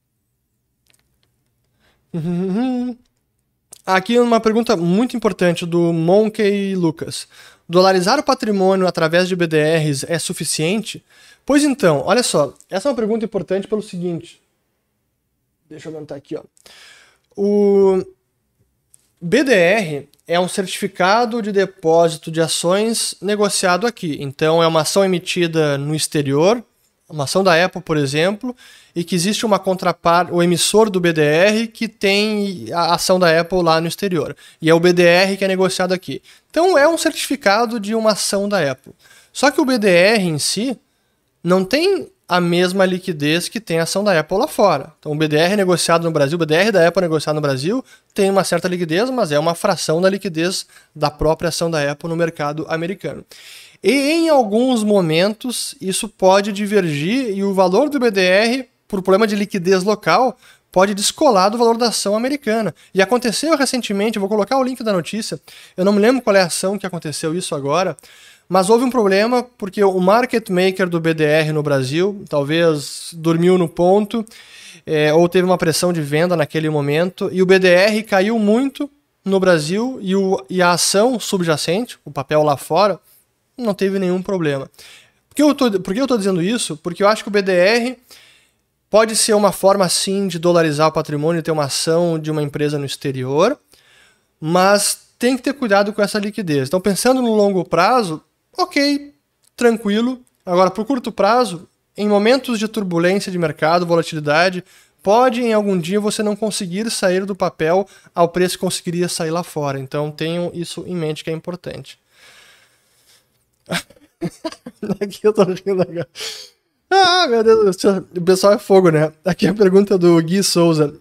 Aqui uma pergunta muito importante do Monkey Lucas. Dolarizar o patrimônio através de B D Rs é suficiente? Pois então, olha só, essa é uma pergunta importante pelo seguinte. Deixa eu anotar aqui, ó. O B D R é um certificado de depósito de ações negociado aqui. Então é uma ação emitida no exterior, uma ação da Apple, por exemplo, e que existe uma contraparte, o emissor do B D R que tem a ação da Apple lá no exterior. E é o B D R que é negociado aqui. Então é um certificado de uma ação da Apple. Só que o B D R em si não tem a mesma liquidez que tem a ação da Apple lá fora. Então o B D R negociado no Brasil, o B D R da Apple negociado no Brasil tem uma certa liquidez, mas é uma fração da liquidez da própria ação da Apple no mercado americano. E em alguns momentos isso pode divergir e o valor do B D R, por problema de liquidez local, pode descolar do valor da ação americana. E aconteceu recentemente, eu vou colocar o link da notícia, eu não me lembro qual é a ação que aconteceu isso agora, mas houve um problema porque o market maker do B D R no Brasil talvez dormiu no ponto, é, ou teve uma pressão de venda naquele momento, e o B D R caiu muito no Brasil e, o, e a ação subjacente, o papel lá fora, não teve nenhum problema. Por que eu tô, por que eu estou dizendo isso? Porque eu acho que o B D R pode ser uma forma, sim, de dolarizar o patrimônio e ter uma ação de uma empresa no exterior, mas tem que ter cuidado com essa liquidez. Então, pensando no longo prazo, ok, tranquilo. Agora, por curto prazo, em momentos de turbulência de mercado, volatilidade, pode em algum dia você não conseguir sair do papel ao preço que conseguiria sair lá fora. Então, tenham isso em mente que é importante. Aqui eu tô rindo agora. Ah, meu Deus do céu. O pessoal é fogo, né? Aqui a pergunta do Gui Souza.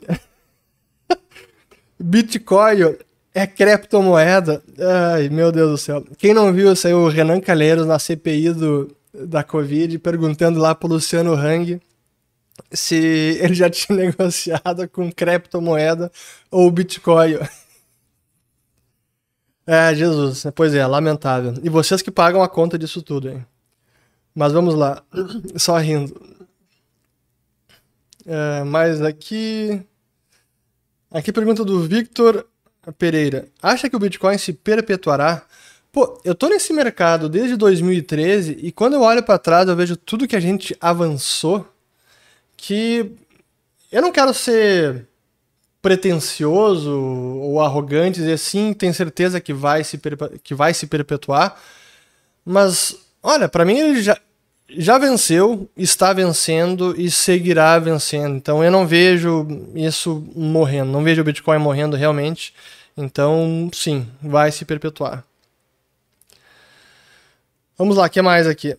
Bitcoin é criptomoeda? Ai, meu Deus do céu. Quem não viu, saiu o Renan Calheiros na C P I do, da Covid, perguntando lá pro Luciano Hang se ele já tinha negociado com criptomoeda ou Bitcoin. É, Jesus. Pois é, lamentável. E vocês que pagam a conta disso tudo, hein? Mas vamos lá. Só rindo. É, mais aqui... Aqui pergunta do Victor Pereira. Acha que o Bitcoin se perpetuará? Pô, eu tô nesse mercado desde dois mil e treze e quando eu olho para trás eu vejo tudo que a gente avançou, que eu não quero ser pretensioso ou arrogante, dizer sim, tem certeza que vai se, que vai se perpetuar, mas olha, para mim ele já, já venceu, está vencendo e seguirá vencendo, então eu não vejo isso morrendo, não vejo o Bitcoin morrendo realmente, então sim, vai se perpetuar. Vamos lá, o que mais aqui?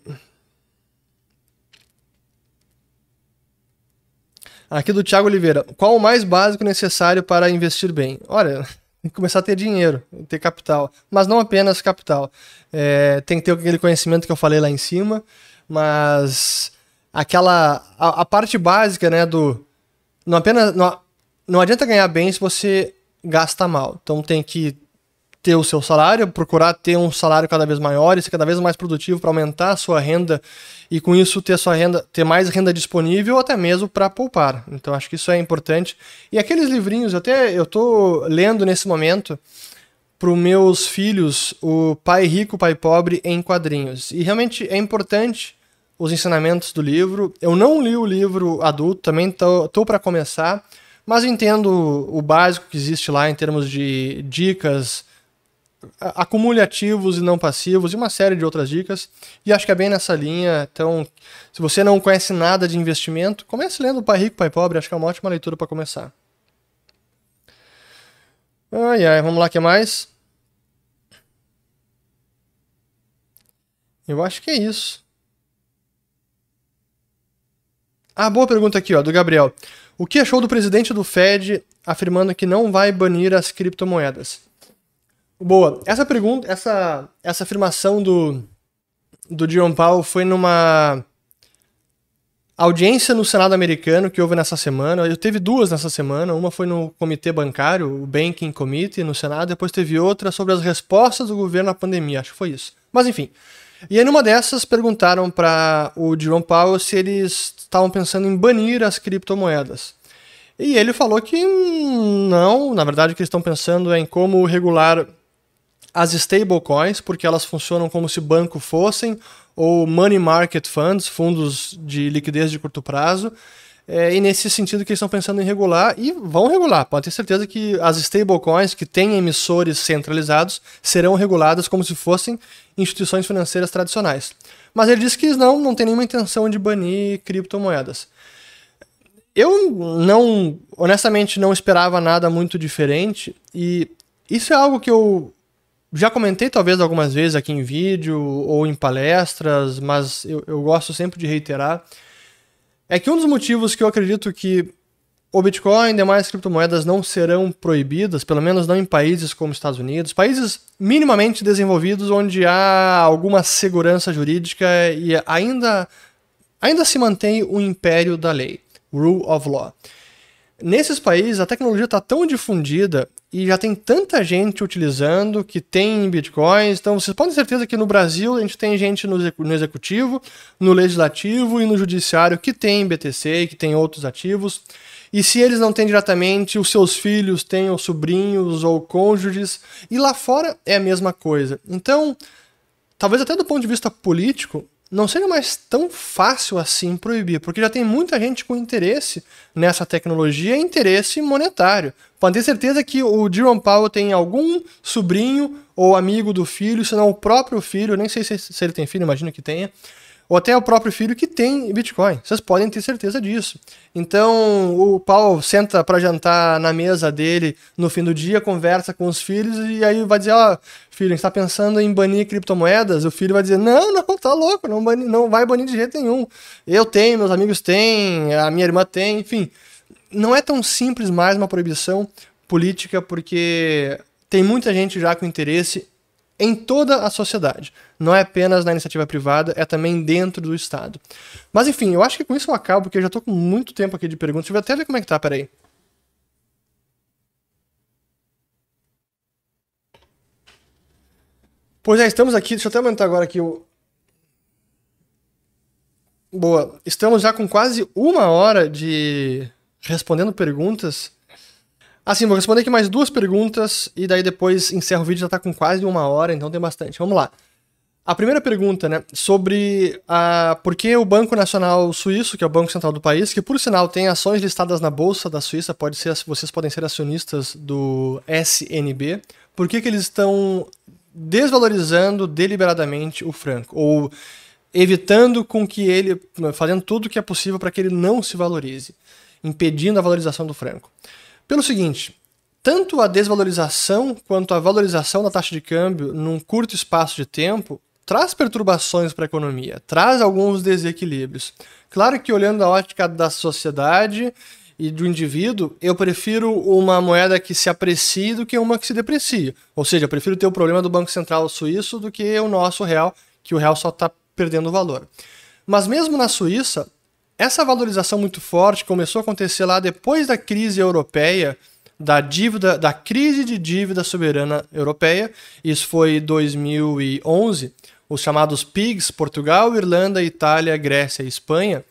Aqui do Thiago Oliveira. Qual o mais básico necessário para investir bem? Olha, tem que começar a ter dinheiro, ter capital. Mas não apenas capital. É, tem que ter aquele conhecimento que eu falei lá em cima, mas aquela... A, a parte básica, né, do... Não apenas... Não, não adianta ganhar bem se você gasta mal. Então tem que ter o seu salário, procurar ter um salário cada vez maior e ser cada vez mais produtivo para aumentar a sua renda e com isso ter sua renda, ter mais renda disponível ou até mesmo para poupar. Então acho que isso é importante. E aqueles livrinhos, até eu tô lendo nesse momento para os meus filhos o Pai Rico, Pai Pobre em quadrinhos. E realmente é importante os ensinamentos do livro. Eu não li o livro adulto, também tô, tô para começar, mas entendo o básico que existe lá em termos de dicas, acumule ativos e não passivos e uma série de outras dicas, e acho que é bem nessa linha. Então, se você não conhece nada de investimento, comece lendo Pai Rico, Pai Pobre, acho que é uma ótima leitura para começar. Ai, ai, vamos lá, o que mais? Eu acho que é isso. Ah, boa pergunta aqui, ó, do Gabriel. O que achou do presidente do Fed afirmando que não vai banir as criptomoedas? Boa. Essa pergunta, essa, essa afirmação do, do Jerome Powell foi numa audiência no Senado americano que houve nessa semana. Eu teve duas nessa semana. Uma foi no comitê bancário, o Banking Committee, no Senado. Depois teve outra sobre as respostas do governo à pandemia. Acho que foi isso. Mas enfim. E aí numa dessas perguntaram para o Jerome Powell se eles estavam pensando em banir as criptomoedas. E ele falou que não. Na verdade o que eles estão pensando é em como regular as stablecoins, porque elas funcionam como se banco fossem, ou money market funds, fundos de liquidez de curto prazo, é, e nesse sentido que eles estão pensando em regular, e vão regular, pode ter certeza que as stablecoins que têm emissores centralizados serão reguladas como se fossem instituições financeiras tradicionais. Mas ele disse que não, não tem nenhuma intenção de banir criptomoedas. Eu não, honestamente, não esperava nada muito diferente, e isso é algo que eu já comentei talvez algumas vezes aqui em vídeo ou em palestras, mas eu, eu gosto sempre de reiterar, é que um dos motivos que eu acredito que o Bitcoin e demais criptomoedas não serão proibidas, pelo menos não em países como Estados Unidos, países minimamente desenvolvidos onde há alguma segurança jurídica e ainda, ainda se mantém o império da lei, rule of law. Nesses países a tecnologia está tão difundida e já tem tanta gente utilizando que tem bitcoins. Então vocês podem ter certeza que no Brasil a gente tem gente no executivo, no legislativo e no judiciário que tem B T C e que tem outros ativos. E se eles não têm diretamente, os seus filhos têm, ou sobrinhos, ou cônjuges. E lá fora é a mesma coisa. Então, talvez até do ponto de vista político, não seja mais tão fácil assim proibir, porque já tem muita gente com interesse nessa tecnologia e interesse monetário. Pode ter certeza que o Jerome Powell tem algum sobrinho ou amigo do filho, se não o próprio filho, nem sei se, se ele tem filho, imagino que tenha, ou até o próprio filho que tem Bitcoin. Vocês podem ter certeza disso. Então, o Powell senta para jantar na mesa dele no fim do dia, conversa com os filhos e aí vai dizer, ó, oh, filho, a gente está pensando em banir criptomoedas. O filho vai dizer, não, não, tá louco, não, bani, não vai banir de jeito nenhum. Eu tenho, meus amigos têm, a minha irmã tem, enfim. Não é tão simples mais uma proibição política, porque tem muita gente já com interesse em toda a sociedade. Não é apenas na iniciativa privada, é também dentro do Estado. Mas enfim, eu acho que com isso eu acabo, porque eu já estou com muito tempo aqui de perguntas. Deixa eu até ver como é que tá, peraí. Pois é, estamos aqui, deixa eu até aumentar agora aqui o... Boa, estamos já com quase uma hora de respondendo perguntas. Assim, vou responder aqui mais duas perguntas e daí depois encerro o vídeo, já está com quase uma hora, então tem bastante. Vamos lá. A primeira pergunta, né, sobre a, por que o Banco Nacional Suíço, que é o Banco Central do país, que por sinal tem ações listadas na Bolsa da Suíça, pode ser, vocês podem ser acionistas do S N B, por que, que eles estão desvalorizando deliberadamente o franco, ou evitando com que ele, fazendo tudo o que é possível para que ele não se valorize, impedindo a valorização do franco. Pelo seguinte, tanto a desvalorização quanto a valorização da taxa de câmbio num curto espaço de tempo traz perturbações para a economia, traz alguns desequilíbrios. Claro que olhando a ótica da sociedade e do indivíduo, eu prefiro uma moeda que se aprecie do que uma que se deprecie. Ou seja, eu prefiro ter o problema do Banco Central Suíço do que o nosso real, que o real só está perdendo valor. Mas mesmo na Suíça, essa valorização muito forte começou a acontecer lá depois da crise europeia, da dívida, da crise de dívida soberana europeia. Isso foi dois mil e onze, os chamados P I Gs, Portugal, Irlanda, Itália, Grécia e Espanha.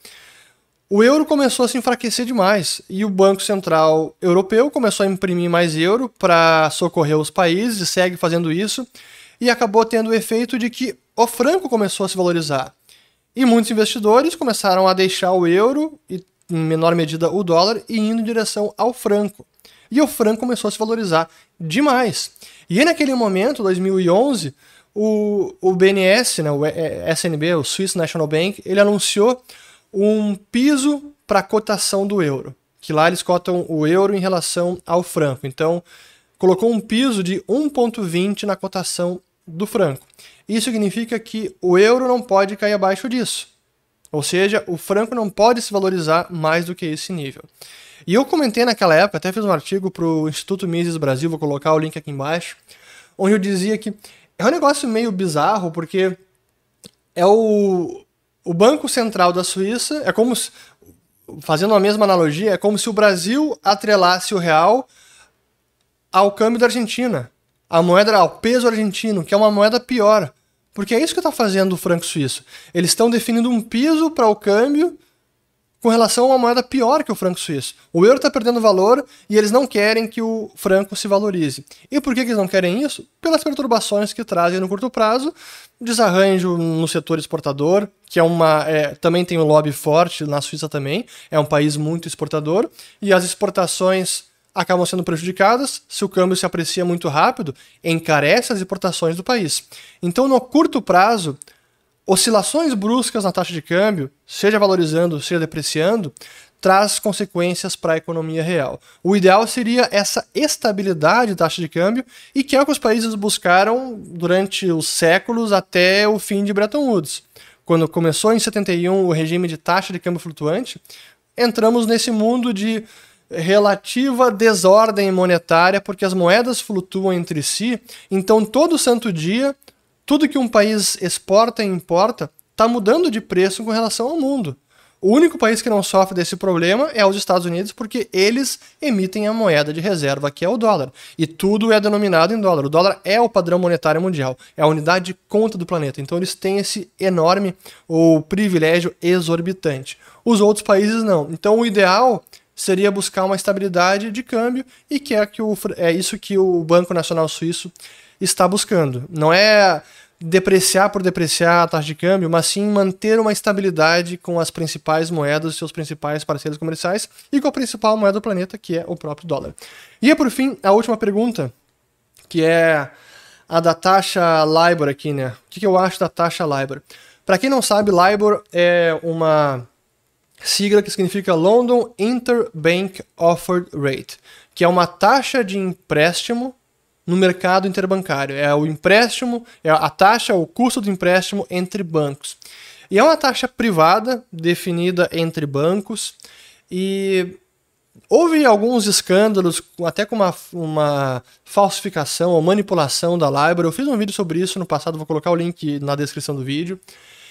O euro começou a se enfraquecer demais e o Banco Central Europeu começou a imprimir mais euro para socorrer os países e segue fazendo isso, e acabou tendo o efeito de que o franco começou a se valorizar. E muitos investidores começaram a deixar o euro, e em menor medida o dólar, e indo em direção ao franco. E o franco começou a se valorizar demais. E aí, naquele momento, dois mil e onze, o, o B N S, né, o S N B, o Swiss National Bank, ele anunciou um piso para a cotação do euro, que lá eles cotam o euro em relação ao franco. Então, colocou um piso de um vírgula vinte na cotação do franco. Isso significa que o euro não pode cair abaixo disso. Ou seja, o franco não pode se valorizar mais do que esse nível. E eu comentei naquela época, até fiz um artigo para o Instituto Mises Brasil, vou colocar o link aqui embaixo, onde eu dizia que é um negócio meio bizarro, porque é o, o Banco Central da Suíça, é como se, fazendo a mesma analogia, é como se o Brasil atrelasse o real ao câmbio da Argentina, a moeda ao peso argentino, que é uma moeda pior. Porque é isso que está fazendo o franco suíço. Eles estão definindo um piso para o câmbio com relação a uma moeda pior que o franco suíço. O euro está perdendo valor e eles não querem que o franco se valorize. E por que, que eles não querem isso? Pelas perturbações que trazem no curto prazo, desarranjo no setor exportador, que é uma, é, também tem um lobby forte na Suíça também, é um país muito exportador, e as exportações acabam sendo prejudicadas. Se o câmbio se aprecia muito rápido, encarece as exportações do país. Então, no curto prazo, oscilações bruscas na taxa de câmbio, seja valorizando, seja depreciando, traz consequências para a economia real. O ideal seria essa estabilidade da taxa de câmbio, e que é o que os países buscaram durante os séculos até o fim de Bretton Woods. Quando começou em setenta e um o regime de taxa de câmbio flutuante, entramos nesse mundo de relativa desordem monetária, porque as moedas flutuam entre si, então todo santo dia, tudo que um país exporta e importa está mudando de preço com relação ao mundo. O único país que não sofre desse problema é os Estados Unidos, porque eles emitem a moeda de reserva, que é o dólar. E tudo é denominado em dólar. O dólar é o padrão monetário mundial, é a unidade de conta do planeta. Então eles têm esse enorme ou privilégio exorbitante. Os outros países não. Então o ideal seria buscar uma estabilidade de câmbio, e que é, que o, é isso que o Banco Nacional Suíço está buscando. Não é depreciar por depreciar a taxa de câmbio, mas sim manter uma estabilidade com as principais moedas, seus principais parceiros comerciais, e com a principal moeda do planeta, que é o próprio dólar. E, por fim, a última pergunta, que é a da taxa LIBOR aqui, né? O que eu acho da taxa LIBOR? Para quem não sabe, LIBOR é uma sigla que significa London Interbank Offered Rate, que é uma taxa de empréstimo no mercado interbancário. É o empréstimo, é a taxa, o custo do empréstimo entre bancos. E é uma taxa privada, definida entre bancos, e houve alguns escândalos, até com uma, uma falsificação ou manipulação da LIBOR. Eu fiz um vídeo sobre isso no passado, vou colocar o link na descrição do vídeo.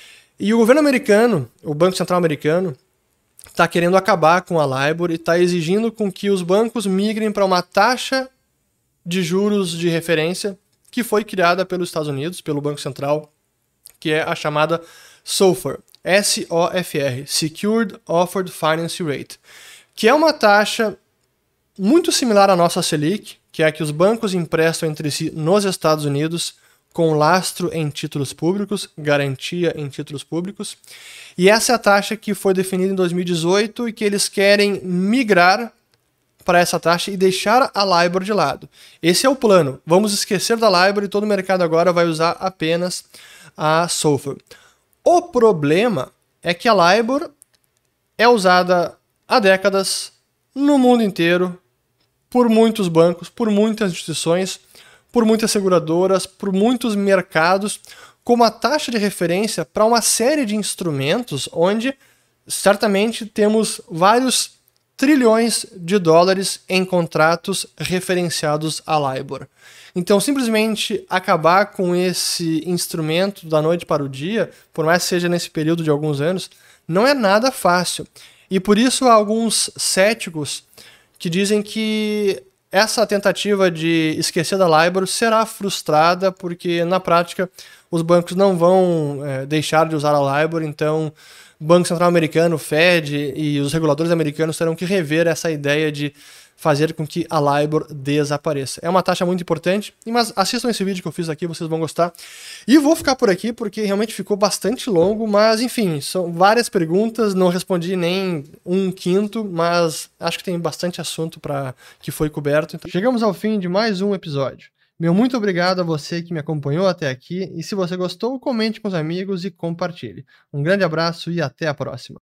E o governo americano, o Banco Central americano, está querendo acabar com a LIBOR e está exigindo com que os bancos migrem para uma taxa de juros de referência que foi criada pelos Estados Unidos, pelo Banco Central, que é a chamada S O F R, S O F R, Secured Offered Finance Rate, que é uma taxa muito similar à nossa Selic, que é a que os bancos emprestam entre si nos Estados Unidos, com lastro em títulos públicos, garantia em títulos públicos. E essa é a taxa que foi definida em dois mil e dezoito e que eles querem migrar para essa taxa e deixar a LIBOR de lado. Esse é o plano. Vamos esquecer da LIBOR e todo o mercado agora vai usar apenas a S O F R. O problema é que a LIBOR é usada há décadas no mundo inteiro por muitos bancos, por muitas instituições, por muitas seguradoras, por muitos mercados, como a taxa de referência para uma série de instrumentos onde certamente temos vários trilhões de dólares em contratos referenciados a LIBOR. Então, simplesmente acabar com esse instrumento da noite para o dia, por mais que seja nesse período de alguns anos, não é nada fácil. E por isso há alguns céticos que dizem que essa tentativa de esquecer da LIBOR será frustrada, porque na prática os bancos não vão é, deixar de usar a LIBOR, então o Banco Central americano, o Fed e os reguladores americanos terão que rever essa ideia de fazer com que a LIBOR desapareça. É uma taxa muito importante, mas assistam esse vídeo que eu fiz aqui, vocês vão gostar. E vou ficar por aqui porque realmente ficou bastante longo, mas enfim, são várias perguntas, não respondi nem um quinto, mas acho que tem bastante assunto para que foi coberto. Então, chegamos ao fim de mais um episódio. Meu muito obrigado a você que me acompanhou até aqui, e se você gostou, comente com os amigos e compartilhe. Um grande abraço e até a próxima.